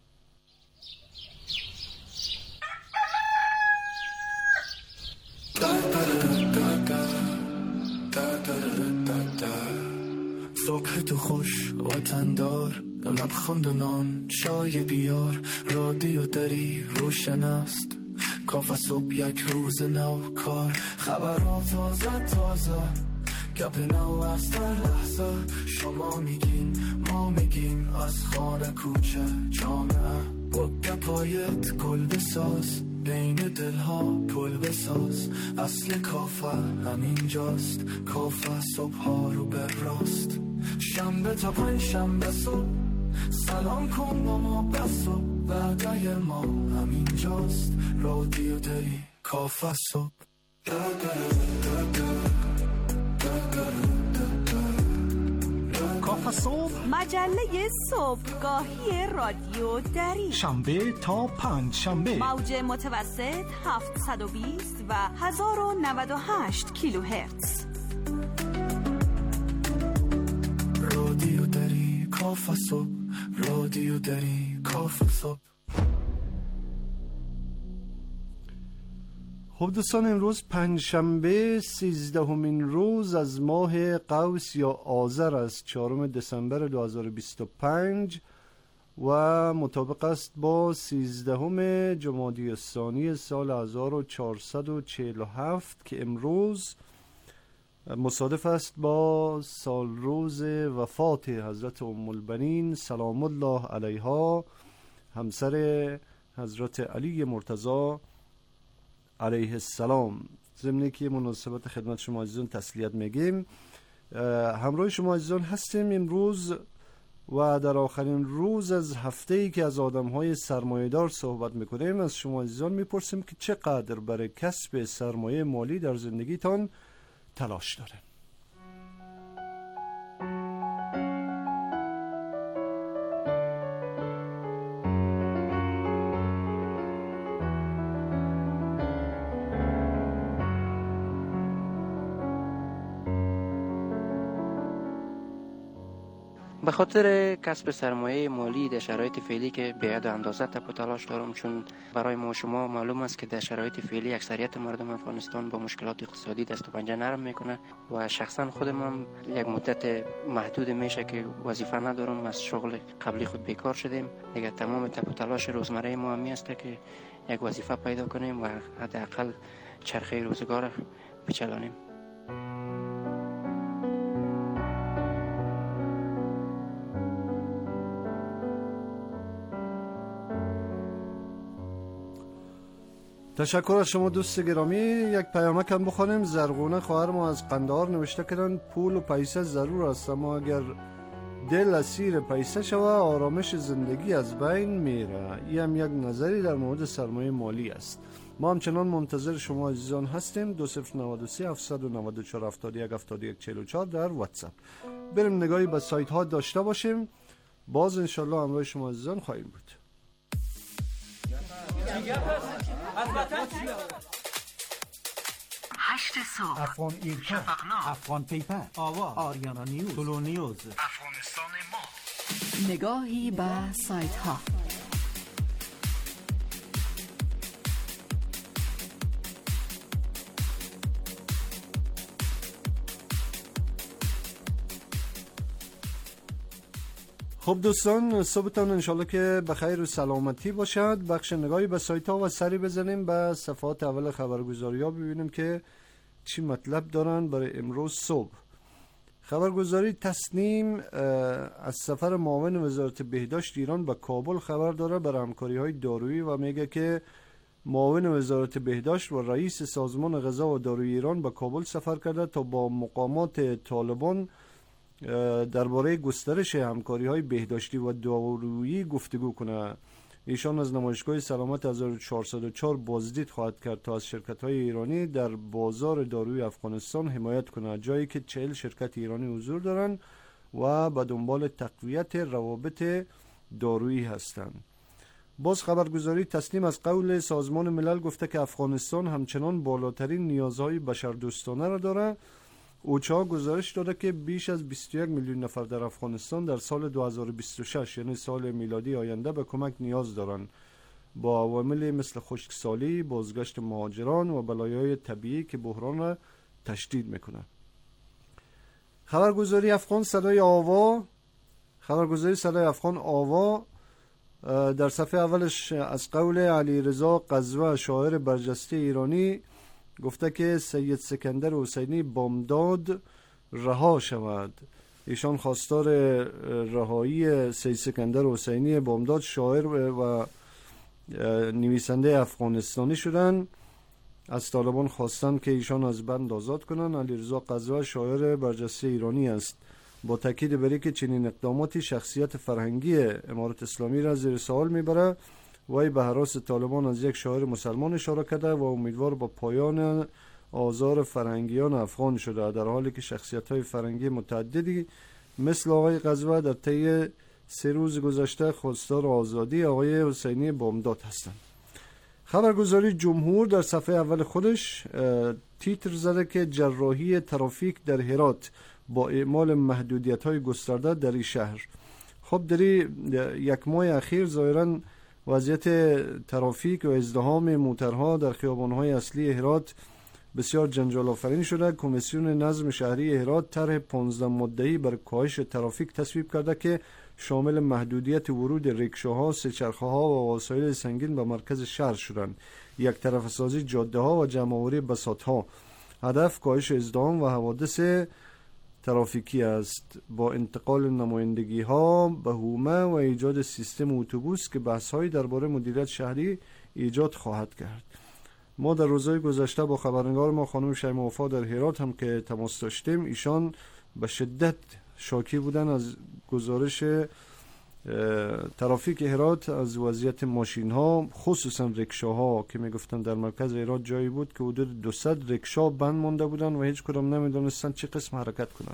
[SPEAKER 18] صبح تو خوش وطندار، لبخند و نان چای بیار، رادیو دری روشن است، کافه صبح یک روز نو کار، خبرها تازه تازه، گپ نو از در لحظه، شما میگین ما میگیم، از خانه کوچه جامعه، با گپایت گل بساز، بین دلها پل بساز، اصل کافه همینجاست، کافه صبح ها رو بر راست، شنبه تا پنج شنبه صبح، سلام کن با ما بس و وعده ما همینجاست، رادیو دری کافه صبح.
[SPEAKER 16] کافه صبح،
[SPEAKER 15] مجله صبحگاهی رادیو دری،
[SPEAKER 16] شنبه تا پنج شنبه،
[SPEAKER 15] موج متوسط هفتصد و بیست و هزار و نود و هشت کیلوهرتز.
[SPEAKER 18] رادیو دری کافه صبح، رادیو دری کافه صبح.
[SPEAKER 17] خب دوستان، امروز پنجشنبه سیزدهمین روز از ماه قوس یا آذر است، چهارم دسامبر دو هزار و بیست و پنج و مطابق است با سیزدهم جمادی الثانی سال هزار و چهارصد و چهل و هفت که امروز مصادف است با سال روز وفات حضرت ام البنین سلام الله علیها، همسر حضرت علی مرتضی علیه السلام. ضمن که مناسبت خدمت شما عزیزان تسلیت میگیم. همراه شما عزیزان هستیم امروز و در آخرین روز از هفته‌ای که از آدم‌های سرمایه‌دار صحبت میکنیم. از شما عزیزان میپرسیم که چقدر برای کسب سرمایه مالی در زندگیتان تلاش داره.
[SPEAKER 19] به خاطر کسب سرمایه مالی در شرایط فعلی که به حد و اندازه تپ و تلاش دارم، چون برای ما شما معلوم است که در شرایط فعلی اکثریت مردم افغانستان با مشکلات اقتصادی دست و پنجه نرم میکنه و شخصا خودم هم یک مدت محدود میشه که وظیفه ندارم، از شغل قبلی خود بیکار شدیم دیگه. تمام تپ و تلاش روزمره ما همی است که یک وظیفه پیدا کنیم و حداقل چرخه روزگار بچلانیم.
[SPEAKER 17] تشکر از شما دوست گرامی. یک پیامک هم بخونیم. زرغونه خواهر ما از قندهار نوشته کردن پول و پیسه ضرور است، اما اگر دل اسیر پیسه شوه آرامش زندگی از بین میره. این هم یک نظری در مورد سرمایه مالی است. ما همچنان منتظر شما عزیزان هستیم. دو صفر نود و سه هفتصد و نود و چهار هفتاد و یک هفتاد و یک چهل و چهار در واتساپ. بریم نگاهی به سایت ها داشته باشیم. باز انشالله همراه شما عزیزان خواهیم بود.
[SPEAKER 10] هشت صبح، افغان ایرکا، شفقنامه، افغان پیپر، آوا، آریانا نیوز، طلو نیوز، افغانستان ما.
[SPEAKER 11] نگاهی به سایت ها.
[SPEAKER 17] خب دوستان، صبحتان انشالله که بخیر و سلامتی باشد. بخش نگاهی به سایت ها و سری بزنیم به صفحات اول خبرگزاری ها، ببینیم که چی مطلب دارن برای امروز صبح. خبرگزاری تسنیم از سفر معاون وزارت بهداشت ایران به کابل خبر داره برای همکاری های دارویی و میگه که معاون وزارت بهداشت و رئیس سازمان غذا و داروی ایران به کابل سفر کرده تا با مقامات طالبان درباره گسترش همکاری‌های بهداشتی و دارویی گفتگو کنه. ایشان از نمایشگاه سلامت هزار و چهارصد و چهار بازدید خواهد کرد تا از شرکت‌های ایرانی در بازار داروی افغانستان حمایت کنه، جایی که چهل شرکت ایرانی حضور دارند و به دنبال تقویت روابط دارویی هستند. باز خبرگزاری تسنیم از قول سازمان ملل گفته که افغانستان همچنان بالاترین نیازهای بشردوستانه را داره اوچا گزارش داده که بیش از بیست و یک میلیون نفر در افغانستان در سال دو هزار و بیست و شش یعنی سال میلادی آینده به کمک نیاز دارند، با عواملی مثل خشکسالی، بازگشت مهاجران و بلایای طبیعی که بحران را تشدید میکنه. خبرگزاری افغان صدای آوا خبرگزاری صدای افغان آوا در صفحه اولش از قول علی رضا قزوه شاعر برجسته ایرانی گفته که سید سکندر حسینی بامداد رها شود. ایشان خواستار رهایی سید سکندر حسینی بامداد شاعر و نویسنده افغانستانی شدن. از طالبان خواستن که ایشان از بند آزاد کنن. علی رضا قزوه شاعر برجسته ایرانی است. با تاکید بر اینکه چنین اقداماتی شخصیت فرهنگی امارت اسلامی را زیر سوال میبره، وی به هراس طالبان از یک شاعر مسلمان اشاره کرده و امیدوار با پایان آزار فرهنگیان افغان شده، در حالی که شخصیت‌های فرهنگی متعددی مثل آقای قزوه در طی سه روز گذشته خواستار آزادی آقای حسینی بامداد هستند. خبرگزاری جمهور در صفحه اول خودش تیتر زده که جراحی ترافیک در هرات با اعمال محدودیت‌های گسترده در این شهر. خب در یک ماه اخیر ظاهراً وضعیت ترافیک و ازدحام موترها در خیابان‌های اصلی هرات بسیار جنجال آفرین شده. کمیسیون نظم شهری هرات طرح پانزده ماده‌ای برای کاهش ترافیک تصویب کرده که شامل محدودیت ورود ریکشاها، سه‌چرخه‌ها و وسایل سنگین به مرکز شهر شدند، یک طرفه سازی جاده‌ها و جمع‌آوری بساط‌ها. هدف کاهش ازدحام و حوادث ترافیکی است با انتقال نمایندگی‌ها به حومه و ایجاد سیستم اتوبوس که بحث‌هایی درباره مدیریت شهری ایجاد خواهد کرد. ما در روزهای گذشته با خبرنگار ما خانم شیما وفا در هرات هم که تماس داشتیم، ایشان به شدت شاکی بودن از گزارش ترافیک هرات، از وضعیت ماشین ها خصوصا رکشاها که میگفتن در مرکز هرات جایی بود که حدود دویست رکشا بند مانده بودن و هیچ کدام نمیدونستن چه قسم حرکت کنن.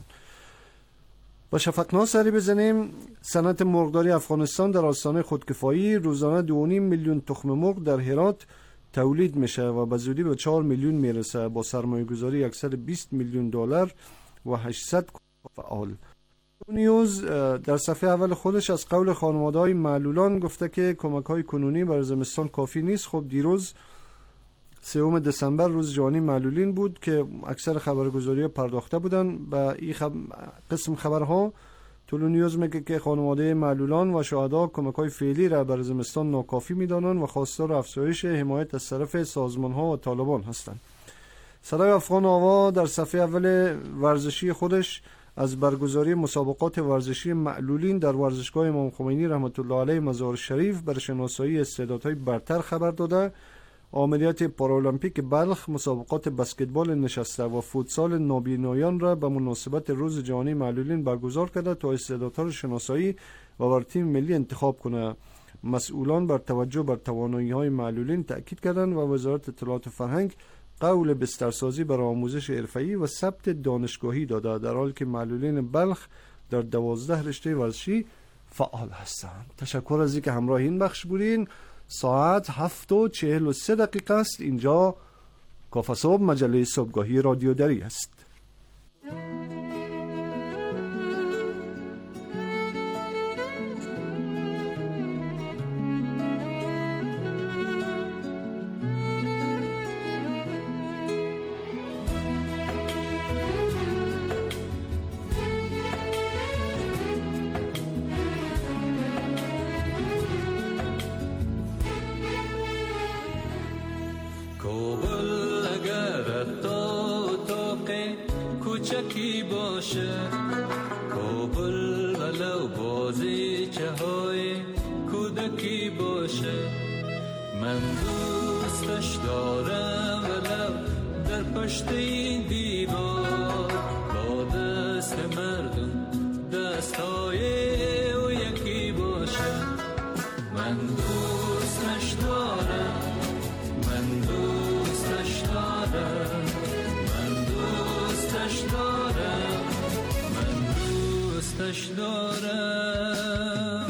[SPEAKER 17] با شفقنا سری بزنیم. صنعت مرغداری افغانستان در آستانه خودکفایی، روزانه دو و نیم میلیون تخم مرغ در هرات تولید میشه و به زودی به چهار میلیون میرسه با سرمایه گذاری صد و بیست میلیون دلار و هشتصد فعال. نیوز در صفحه اول خودش از قول خانواده‌های معلولان گفته که کمک‌های کنونی برای زمستان کافی نیست. خب دیروز سوم دسامبر روز جهانی معلولین بود که اکثر خبرگزاری‌ها پرداخته بودن به این خب... قسم خبرها. طلوع نیوز میگه که خانواده معلولان و شهدا کمک‌های فعلی را برای زمستان ناکافی می‌دانند و خواستار افزایش حمایت از طرف سازمان‌ها و طالبان هستند. صدای افغان آوا در صفحه اول ورزشی خودش از برگزاری مسابقات ورزشی معلولین در ورزشگاه امام خمینی رحمت الله علیه مزار شریف برای شناسایی استعدادهای برتر خبر داده. عملیات پارالمپیک بلخ مسابقات بسکتبال نشسته و فوتسال نابینایان را به مناسبت روز جهانی معلولین برگزار کرده تا استعدادها را شناسایی و بر تیم ملی انتخاب کنه. مسئولان بر توجه بر توانایی‌های معلولین تأکید کردند و وزارت اطلاعات و فرهنگ قول بسترسازی برای آموزش حرفه‌ای و ثبت دانشگاهی داده، در حالی که معلولین بلخ در دوازده رشته ورزشی فعال هستند. تشکر از اینکه همراه این بخش بودین. ساعت هفت و چهل و سه دقیقه است. اینجا کافه صبح مجله صبحگاهی رادیو دری است.
[SPEAKER 20] کوچکی باشه، کابل ولو بازیچه های کودکی باشه، من دوستش دارم ولو در پشت این دیوار، با دست مردم دستای او یکی باشه، من دوستش دارم، من دوستش دارم، من دوستش دارم، من دوستش دارم.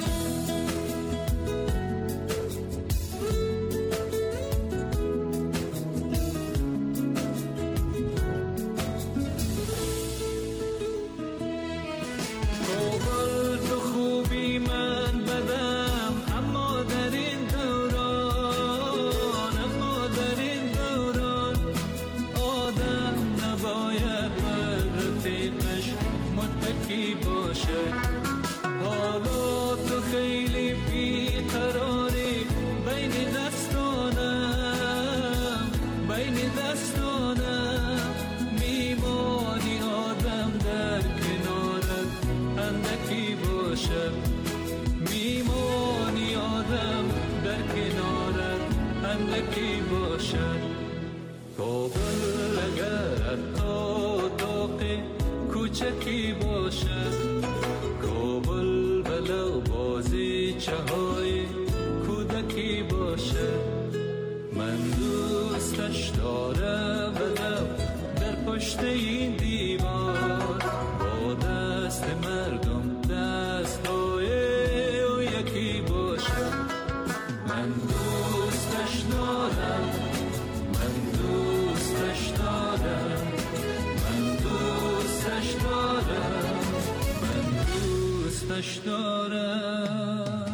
[SPEAKER 20] فلکی باشد. کابل اگر تا داغ کوچکی باشد، کابل بلا بازی چهای کودکی باشد. من دوستش دارم بلا در پشت این دیوار، با دست مردم دست های او یکی باشد. من دوستش دارم، من دوستش دارم، من دوستش دارم، من دوستش دارم.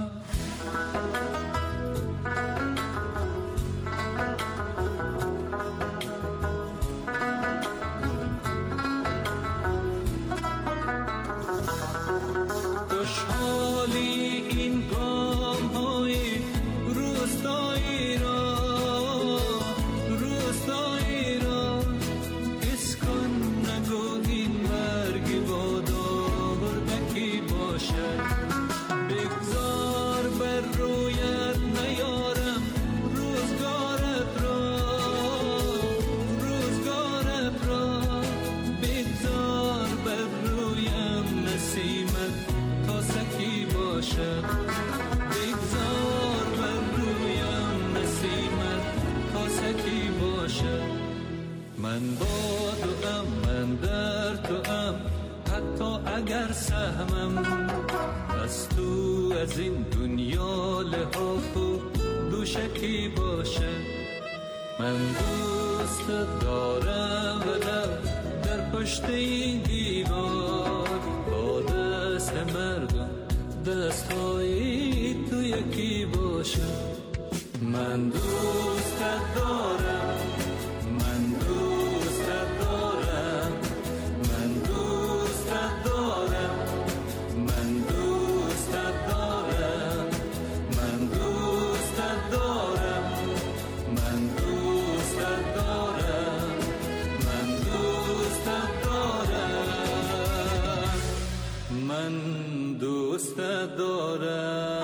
[SPEAKER 20] خوشحالی این گام های روستایی را، روستایی را حس کن، نگو این برگ باداردکی باشد. بگذار بر رویت نیارم روزگارت را، روزگارت را بگذار بر رویم نسیمت تاسکی باشد. بگذار بر رویم نسیمت تاسکی باشد. من با تو ام، من در تو ام، حتی اگر سهمم از تو از این دنیا لحاف و دوشکی باشد. من دوست دارم ولو در پشت این دیوار، با دست مردم دست های تو یکی باشد. من دوست دارم، من دوست دارم، من دوست دارم، من دوست دارم، من دوست دارم، من دوست دارم، من دوست دارم، من دوست دارم.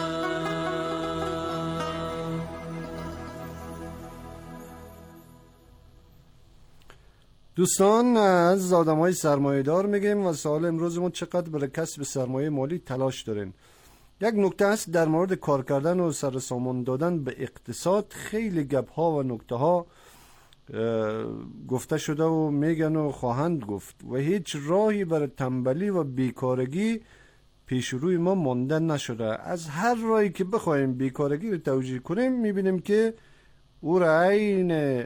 [SPEAKER 17] دوستان، از آدمای سرمایه‌دار میگیم و سوال امروزمون چقدر برای کسب سرمایه مالی تلاش دارین. یک نکته است در مورد کار کردن و سرسامان دادن به اقتصاد. خیلی گپ ها و نکته ها گفته شده و میگن و خواهند گفت و هیچ راهی برای تنبلی و بیکارگی پیش روی ما مانده نشده. از هر راهی که بخوایم بیکارگی رو توجیه کنیم میبینیم که او را عین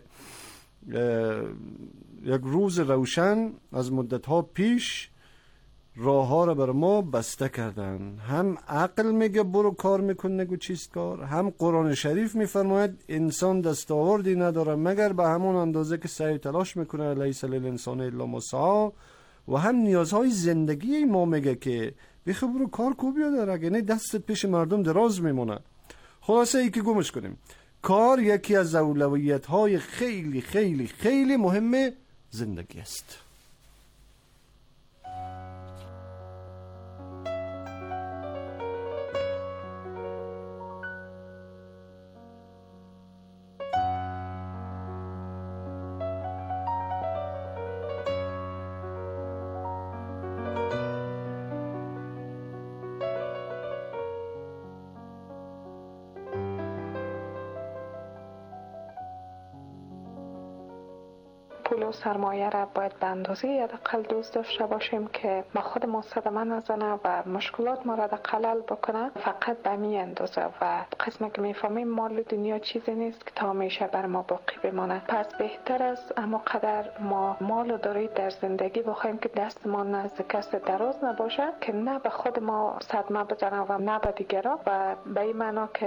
[SPEAKER 17] یک روز روشن از مدتها پیش راه ها را بر ما بسته کردن. هم عقل میگه برو کار میکن نگو چیست کار، هم قرآن شریف میفرماید انسان دستاوردی نداره مگر به همون اندازه که سعی تلاش میکنه، لیس للانسان الا ما سعی، و هم نیازهای زندگی ما میگه که بخو برو کار کو بیادر، اگه نه دستت پیش مردم دراز میمونه. خلاصه ای که گمش کنیم، کار یکی از اولویت های خیلی خیلی خیلی مهم زندگی است.
[SPEAKER 21] پول و سرمایه را باید به اندازه حداقل دوست داشته باشیم که با خود ما صدمه نزنه و مشکلات ما را خلل بکنه، فقط به می اندازه و قسمه که میفهمیم مال دنیا چیزی نیست که تا همیشه بر ما باقی بمانه. پس بهتر است اما قدر ما مال و دارایی در زندگی بخوایم که دست ما نزد کس دراز نباشه که نه به خود ما صدمه بزنه و نه به دیگران، و به این معنا که